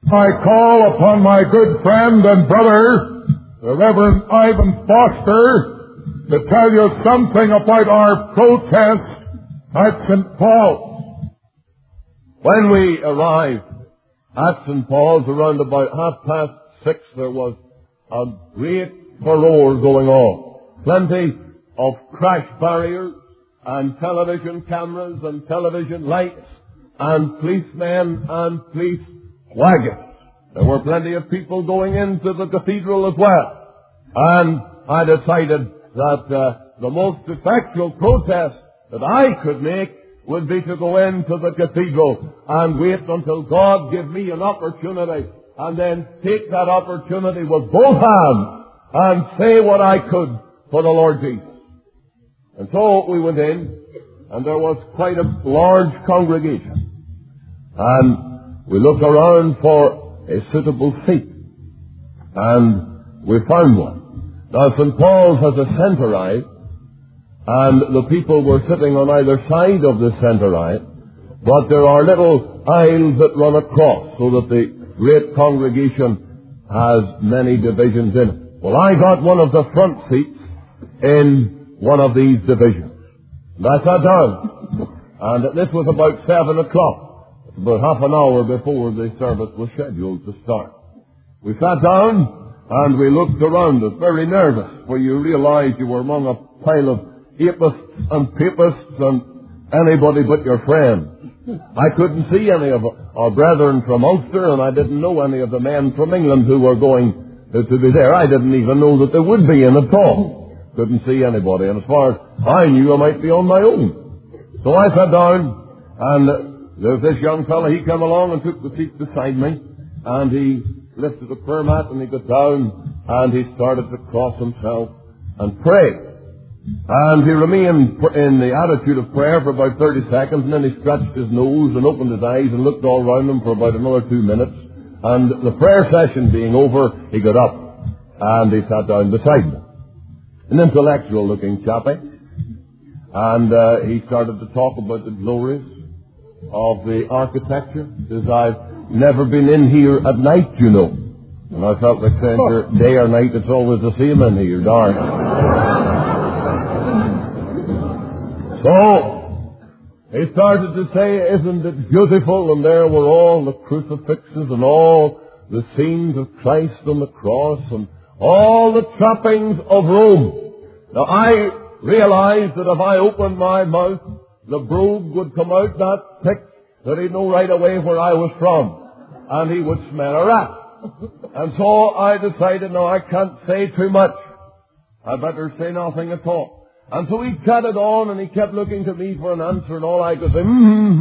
I call upon my good friend and brother, the Reverend Ivan Foster, to tell you something about our protest at St. Paul's. When we arrived at St. Paul's around about 6:30, there was a great furore going on. Plenty of crash barriers and television cameras and television lights and policemen and police wagons. There were plenty of people going into the cathedral as well. And I decided that the most effectual protest that I could make would be to go into the cathedral and wait until God gave me an opportunity, and then take that opportunity with both hands and say what I could for the Lord Jesus. And so we went in, and there was quite a large congregation. And we looked around for a suitable seat, and we found one. Now, St. Paul's has a centre aisle, and the people were sitting on either side of the centre aisle, but there are little aisles that run across, so that the great congregation has many divisions in it. Well, I got one of the front seats in one of these divisions. And I sat down, and this was about 7 o'clock. About half an hour before the service was scheduled to start. We sat down and we looked around us, very nervous, for you realized you were among a pile of apists and papists and anybody but your friend. I couldn't see any of our brethren from Ulster, and I didn't know any of the men from England who were going to be there. I didn't even know that they would be in at all. Couldn't see anybody, and as far as I knew, I might be on my own. So I sat down, and there's this young fellow. He came along and took the seat beside me, and he lifted a prayer mat, and he got down, and he started to cross himself and pray. And he remained in the attitude of prayer for about 30 seconds, and then he scratched his nose and opened his eyes and looked all round him for about another 2 minutes. And the prayer session being over, he got up, and he sat down beside me. An intellectual-looking chappie. And he started to talk about the glories of the architecture. Says, I've never been in here at night, you know. And I felt like saying, day or night, it's always the same in here, dark. So, he started to say, isn't it beautiful? And there were all the crucifixes and all the scenes of Christ on the cross and all the trappings of Rome. Now, I realized that if I opened my mouth, the brogue would come out that thick that he'd know right away where I was from, and he would smell a rat. And so I decided, no, I can't say too much. I better say nothing at all. And so he chatted on, and he kept looking to me for an answer, and all I could say,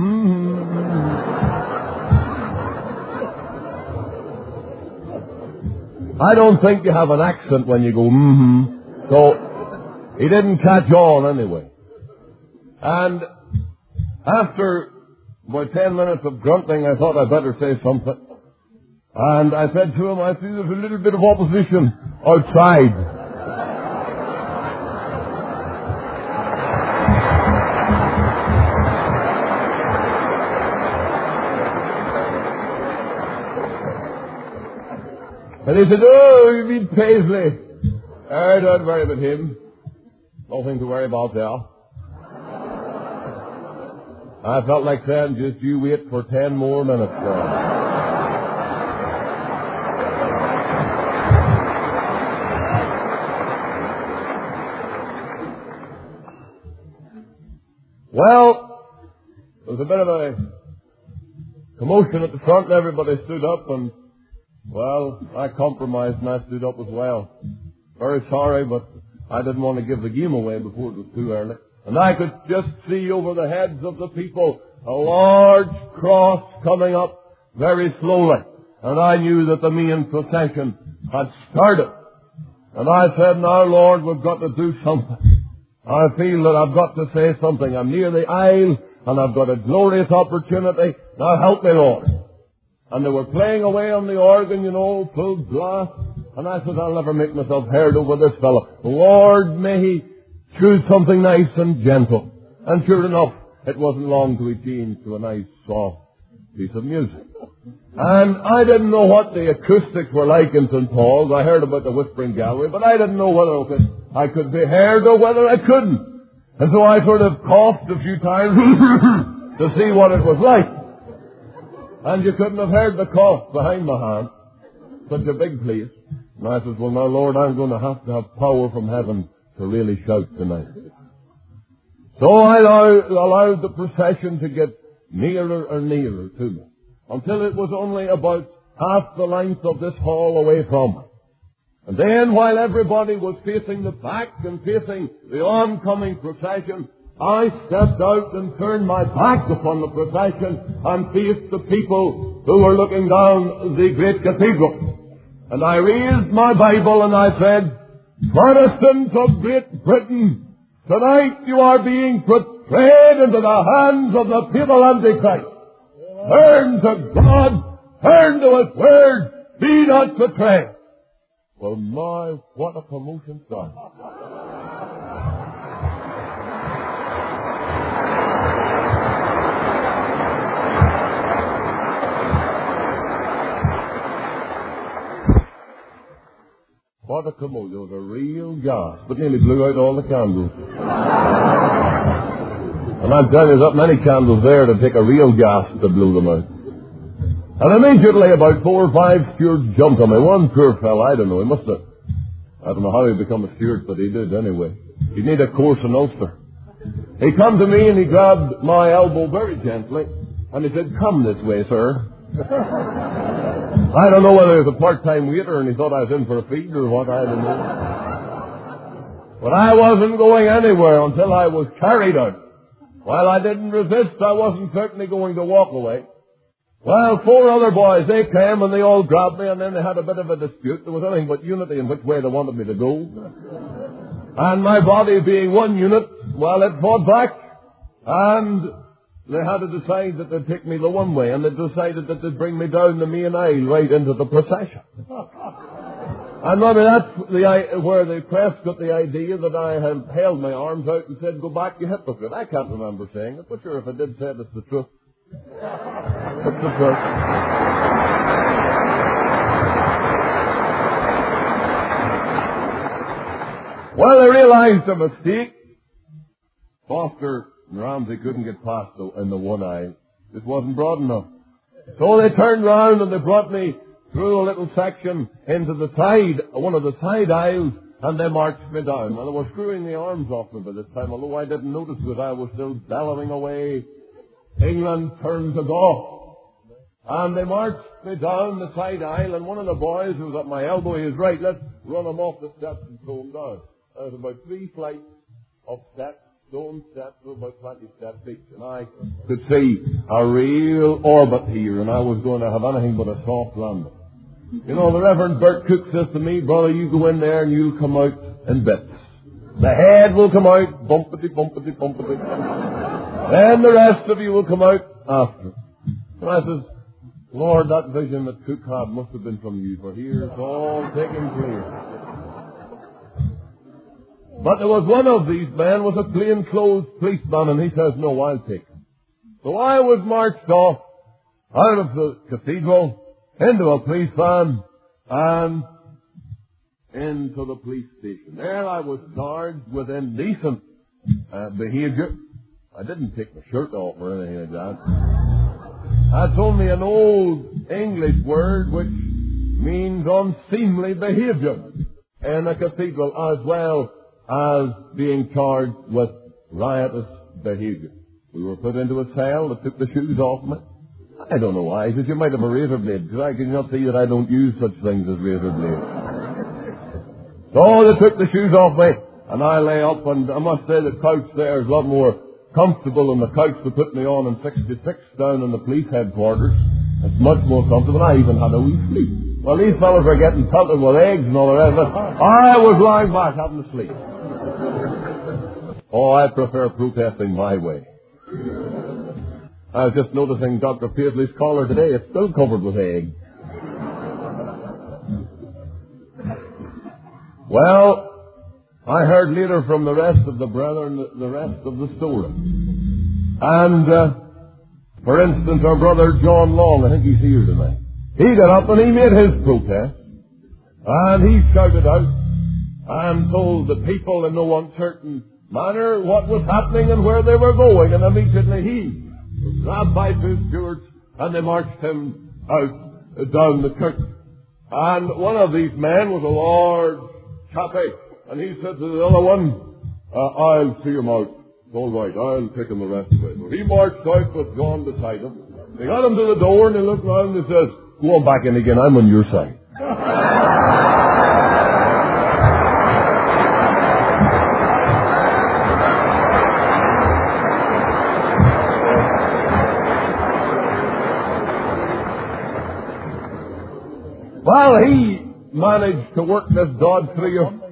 I don't think you have an accent when you go, So he didn't catch on anyway. And after about 10 minutes of grunting, I thought I'd better say something. And I said to him, I see there's a little bit of opposition outside. And he said, oh, you mean Paisley? Don't worry about him. Nothing to worry about there. I felt like saying, just you wait for 10 more minutes. Well, there was a bit of a commotion at the front, and everybody stood up, and, well, I compromised and I stood up as well. Very sorry, but I didn't want to give the game away before it was too early. And I could just see over the heads of the people a large cross coming up very slowly. And I knew that the main procession had started. And I said, now, Lord, we've got to do something. I feel that I've got to say something. I'm near the aisle, and I've got a glorious opportunity. Now help me, Lord. And they were playing away on the organ, you know, full blast. And I said, I'll never make myself heard over this fellow. Lord, may he choose something nice and gentle. And sure enough, it wasn't long till he changed to a nice, soft, piece of music. And I didn't know what the acoustics were like in St. Paul's. I heard about the Whispering Gallery, but I didn't know whether I could be heard or whether I couldn't. And so I sort of coughed a few times to see what it was like. And you couldn't have heard the cough behind my hand. Such a big place. And I said, well, now, Lord, I'm going to have power from heaven to really shout tonight. So I allowed the procession to get nearer and nearer to me, until it was only about half the length of this hall away from me. And then, while everybody was facing the back and facing the oncoming procession, I stepped out and turned my back upon the procession and faced the people who were looking down the great cathedral. And I raised my Bible and I said, Protestants of Great Britain, tonight you are being betrayed into the hands of the papal Antichrist. Turn to God, turn to His Word, be not betrayed. Well, my, what a commotion started. What a commotion. There was a real gasp. It nearly blew out all the candles. And I'm telling you, there's not many candles there to take a real gasp to blow them out. And immediately about 4 or 5 stewards jumped on me. One poor fella, I don't know, I don't know how he became a steward, but he did anyway. He'd need a course in Ulster. He come to me and he grabbed my elbow very gently, and he said, come this way, sir. I don't know whether he was a part-time waiter and he thought I was in for a feed or what, I don't know. But I wasn't going anywhere until I was carried out. While I didn't resist, I wasn't certainly going to walk away. Well, 4 other boys, they came and they all grabbed me, and then they had a bit of a dispute. There was nothing but unity in which way they wanted me to go. And my body being one unit, well, it fought back. And they had to decide that they'd take me the one way, and they decided that they'd bring me down the main aisle right into the procession. And maybe that's where the press got the idea that I had held my arms out and said, go back, you hypocrite. I can't remember saying it, but sure, if I did say it, it's the truth. It's the truth. Well, they realized a mistake. Foster and Ramsey couldn't get past in the one aisle. It wasn't broad enough. So they turned round and they brought me through a little section into the side, one of the side aisles, and they marched me down. And they were screwing the arms off me by this time, although I didn't notice because I was still bellowing away, England turned to God. And they marched me down the side aisle, and one of the boys who was at my elbow, he was right, let's run him off the steps and throw him down. There was about 3 flights of steps, stone steps, about 20 steps each, and I could see a real orbit here, and I was going to have anything but a soft landing. You know, the Reverend Bert Cook says to me, brother, you go in there and you'll come out in bits. The head will come out, bumpity, bumpity, bumpity. Then the rest of you will come out after. And I says, Lord, that vision that Cook had must have been from you, for here it's all taken clear. But there was one of these men was a plain-clothes policeman, and he says, no, I'll take him. So I was marched off out of the cathedral into a police van and into the police station. There I was charged with indecent behavior. I didn't take my shirt off or anything like that. That's only an old English word which means unseemly behavior in a cathedral, as well as being charged with riotous behavior. We were put into a cell that took the shoes off me. I don't know why. He said, you might have a razor blade, because I can not see that I don't use such things as razor blades. So they took the shoes off me, and I lay up, and I must say the couch there is a lot more comfortable than the couch they put me on in 66 down in the police headquarters. It's much more comfortable. I even had a wee sleep. Well, these fellas were getting pelted with eggs and all the rest of it. I was lying back having a sleep. Oh, I prefer protesting my way. I was just noticing Dr. Paisley's collar today. It's still covered with eggs. Well, I heard later from the rest of the brethren the rest of the story. And For instance, our brother John Long, I think he's here tonight. He got up and he made his protest. And he shouted out and told the people in no uncertain manner what was happening and where they were going. And immediately he was grabbed by two stewards and they marched him out down the church. And one of these men was a large chappie. And he said to the other one, I'll see him out. All right, I'll take him the rest of it. So he marched out with John beside him. They got him to the door and he looked round and he says, go on back in again, I'm on your side. Well, he managed to work this dodge 3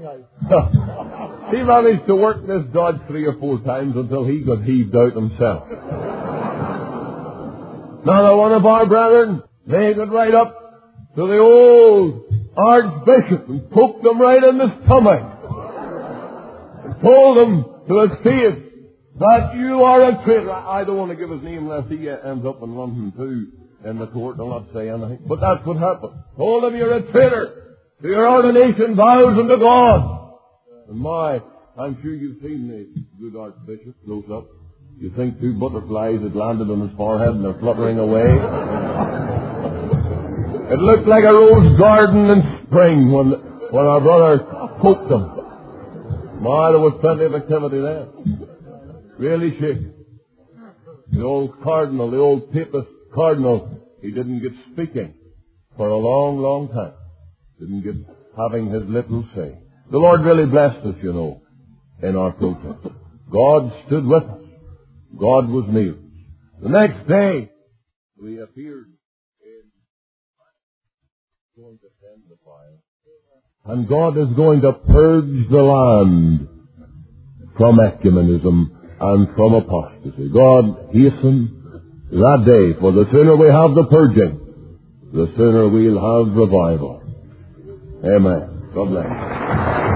or 4 times until he got heaved out himself. Now, one of our brethren, they got right up to the old archbishop and poked him right in the stomach and told him to his face that you are a traitor. I don't want to give his name unless he ends up in London too in the court. I'll not say anything. But that's what happened. Told him you're a traitor to your ordination vows and to God. And I'm sure you've seen the good archbishop close up. You think 2 butterflies had landed on his forehead and they're fluttering away. It looked like a rose garden in spring when our brother poked him. There was plenty of activity there. Really shaky. The old cardinal, the old papist cardinal, he didn't get speaking for a long, long time. Didn't get having his little say. The Lord really blessed us, you know, in our protest. God stood with us. God was near us. The next day, we appeared going to send the fire. And God is going to purge the land from ecumenism and from apostasy. God hasten that day, for the sooner we have the purging, the sooner we'll have revival. Amen. God bless.